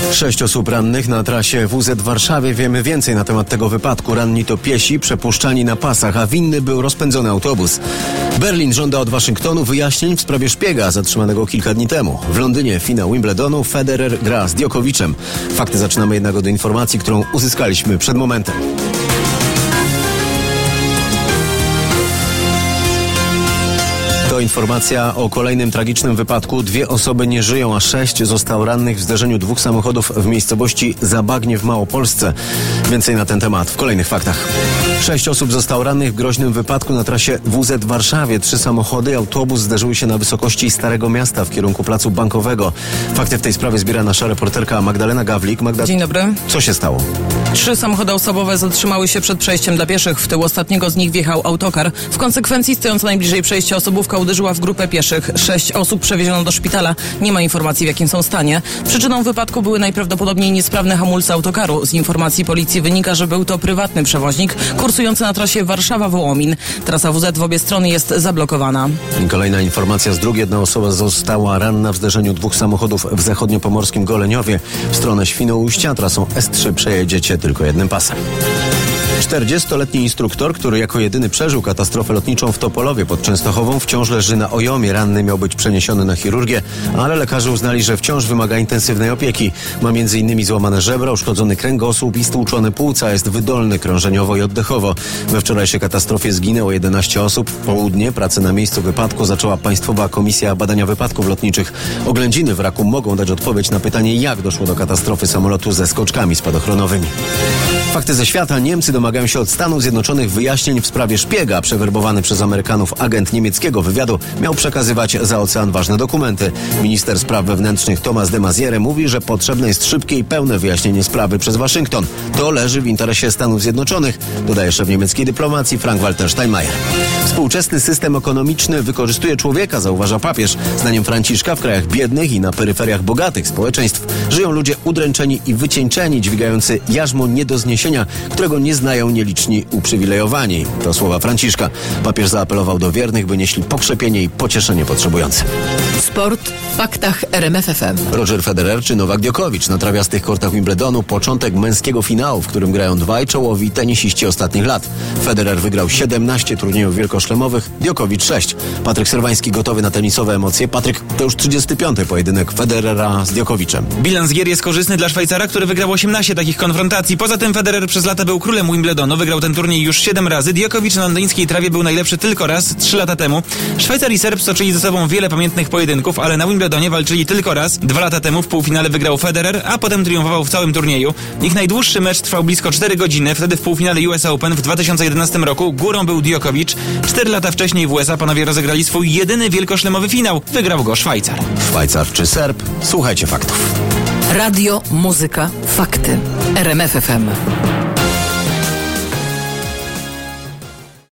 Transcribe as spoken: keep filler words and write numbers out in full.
Sześć osób rannych na trasie W Z w Warszawie. Wiemy więcej na temat tego wypadku. Ranni to piesi przepuszczani na pasach, a winny był rozpędzony autobus. Berlin żąda od Waszyngtonu wyjaśnień w sprawie szpiega zatrzymanego kilka dni temu. W Londynie finał Wimbledonu. Federer gra z Djokoviczem. Fakty zaczynamy jednak od informacji, którą uzyskaliśmy przed momentem. To informacja o kolejnym tragicznym wypadku. Dwie osoby nie żyją, a sześć zostało rannych w zderzeniu dwóch samochodów w miejscowości Zabagnie w Małopolsce. Więcej na ten temat w kolejnych faktach. Sześć osób zostało rannych w groźnym wypadku na trasie W Z w Warszawie. Trzy samochody i autobus zderzyły się na wysokości Starego Miasta w kierunku Placu Bankowego. Fakty w tej sprawie zbiera nasza reporterka Magdalena Gawlik. Magda... Dzień dobry. Co się stało? Trzy samochody osobowe zatrzymały się przed przejściem dla pieszych. W tył ostatniego z nich wjechał autokar. W konsekwencji stojąca najbliżej przejścia osobówka uderzyła w grupę pieszych. Sześć osób przewieziono do szpitala. Nie ma informacji, w jakim są stanie. Przyczyną wypadku były najprawdopodobniej niesprawne hamulce autokaru. Z informacji policji wynika, że był to prywatny przewoźnik kursujący na trasie Warszawa-Wołomin. Trasa W Z w obie strony jest zablokowana. I kolejna informacja z dróg. Jedna osoba została ranna w zderzeniu dwóch samochodów w zachodniopomorskim Goleniowie w stronę Świnoujścia. Trasą S trzy przejedziecie tylko jednym pasem. czterdziestoletni instruktor, który jako jedyny przeżył katastrofę lotniczą w Topolowie pod Częstochową, wciąż leży na ojomie. Ranny miał być przeniesiony na chirurgię, ale lekarze uznali, że wciąż wymaga intensywnej opieki. Ma między innymi złamane żebra, uszkodzony kręgosłup i stłuczone płuca. Jest wydolny krążeniowo i oddechowo. We wczorajszej katastrofie zginęło jedenaście osób. W południe pracę na miejscu wypadku zaczęła Państwowa Komisja Badania Wypadków Lotniczych. Oględziny wraku mogą dać odpowiedź na pytanie, jak doszło do katastrofy samolotu ze skoczkami spadochronowymi. Fakty ze świata. Niemcy domagają się od Stanów Zjednoczonych wyjaśnień w sprawie szpiega. Przewerbowany przez Amerykanów agent niemieckiego wywiadu miał przekazywać za ocean ważne dokumenty. Minister spraw wewnętrznych Thomas de Maizière mówi, że potrzebne jest szybkie i pełne wyjaśnienie sprawy przez Waszyngton. To leży w interesie Stanów Zjednoczonych, dodaje szef niemieckiej dyplomacji Frank-Walter Steinmeier. Współczesny system ekonomiczny wykorzystuje człowieka, zauważa papież. Zdaniem Franciszka w krajach biednych i na peryferiach bogatych społeczeństw żyją ludzie udręczeni i wycieńczeni, dźwigający jarzmo nie do zniesienia, którego nie znają nieliczni uprzywilejowani. To słowa Franciszka. Papież zaapelował do wiernych, by nieśli pokrzepienie i pocieszenie potrzebującym. Sport w faktach R M F F M. Roger Federer czy Nowak Djokovic na trawiastych kortach Wimbledonu. Początek męskiego finału, w którym grają dwaj czołowi tenisiści ostatnich lat. Federer wygrał siedemnaście turniejów wielkoszlemowych, Djokovic sześć. Patryk Serwański gotowy na tenisowe emocje. Patryk, to już trzydziesty piąty pojedynek Federera z Djokovicem. Bilans gier jest korzystny dla Szwajcara, który wygrał osiemnaście takich konfrontacji. Poza tym Federer przez lata był królem Wimbledonu, wygrał ten turniej już siedem razy. Djokovic na londyńskiej trawie był najlepszy tylko raz, trzy lata temu. Szwajcar i Serb stoczyli ze sobą wiele pamiętnych pojedynków, ale na Wimbledonie walczyli tylko raz. Dwa lata temu w półfinale wygrał Federer, a potem triumfował w całym turnieju. Ich najdłuższy mecz trwał blisko cztery godziny, wtedy w półfinale U S Open w dwa tysiące jedenastym roku górą był Djokovic. Cztery lata wcześniej w U S A panowie rozegrali swój jedyny wielkoszlemowy finał. Wygrał go Szwajcar. Szwajcar czy Serb? Słuchajcie faktów. Radio, muzyka, fakty. R M F F M.